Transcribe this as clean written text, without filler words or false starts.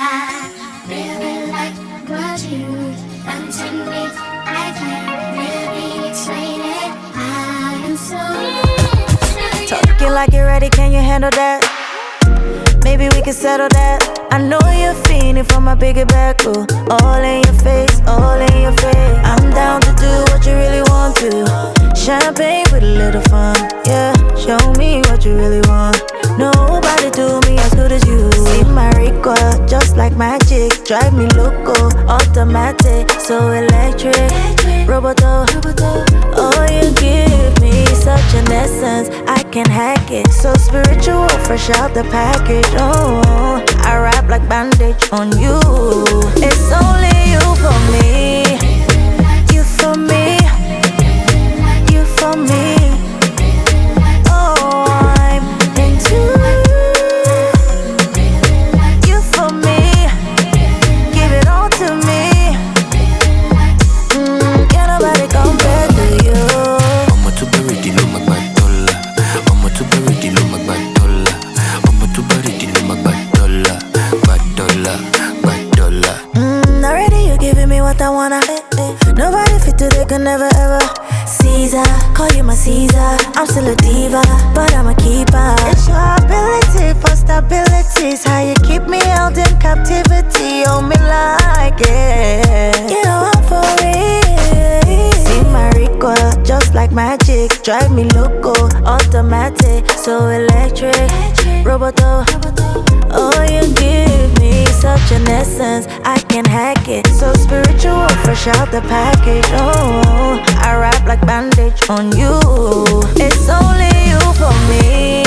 I really like what you done to me. I can't really explain it. I am so talking like you're ready, can you handle that? Maybe we can settle that. I know you're fiending for my bigger back, ooh. All in your face, all in your face. I'm down to do what you really want to. Champagne with a little fun, yeah. Show me what you really want. Nobody do me as good as you. See my recoil, just like magic. Drive me loco, automatic, so electric. Roboto, oh you give me such an essence, I can hack it. So spiritual, fresh out the package. Oh, I wrap like bandage on you. It's only you for me, you for me, you for me. Oh, I'm into you for me. Give it all to me. Can't nobody compare to you. I'ma to bury the low magbadola. I'ma to bury the low magbadola. I'ma to bury the low magbadola. Badola. Already you giving me what I wanna. Nobody fit today, could never ever. Caesar, call you my Caesar. I'm still a diva, but I'm a keeper. It's your ability for stability. It's how you keep me held in captivity. Oh, me like it. You know I'm for it. See my recoil, just like magic. Drive me loco, automatic, so electric. Roboto, oh you give me such an essence, I can hack it. So spiritual, fresh out the package. Oh, I wrap like bandage on you. It's only you for me.